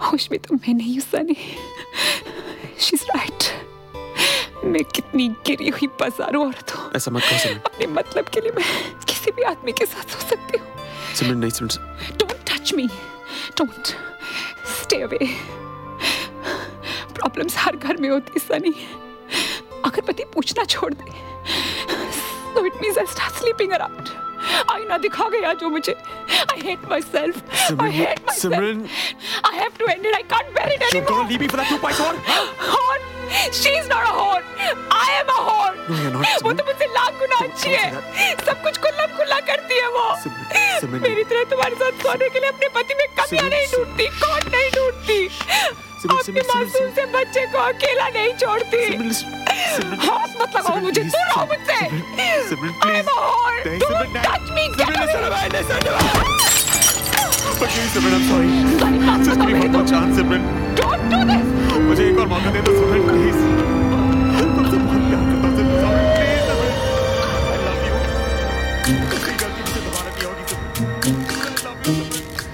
होश में तो मैं नहीं हूँ सनी। She's right. मैं कितनी गिरी हुई बाजारू औरत हूँ। ऐसा मत कहो सिमरन। अपने मतलब के लिए मैं किसी भी आदमी के साथ हो सकती हूँ। सिमरन नहीं सिमरन। Don't touch me. Don't. Stay away. Problems हर घर में होती है सनी। अगर पति पूछना छोड़ दे, so it means I'll start sleeping around. आईना दिखा गया जो मुझे। I hate myself. I hate myself. Simran, I have to end it. I can't bear it you're anymore. gonna leave me for that 2.4? Whore. She's not a whore. I am a whore. No, you're not. वो तो मुझसे लाख गुना अच्छी है। सब कुछ खुल्ला खुल्ला करती है वो। सिमरन, मेरी तरह तुम्हारे साथ सोने के लिए अपने पति में कमियां नहीं ढूंढती। कौन नहीं ढूंढती? अपने मासूम से बच्चे को अकेला नहीं छोड़ती। हाथ मत लगाओ मुझे, दूर रहो मुझसे। I'm a whore. Don't touch me. Get away. Simran, I'm sorry. Just give me one more chance, Simran. Don't do this. मुझे एक और मौका दे दो, Simran, please. तुमसे बहुत प्यार करता हूँ, Simran. Please, Simran. I love you.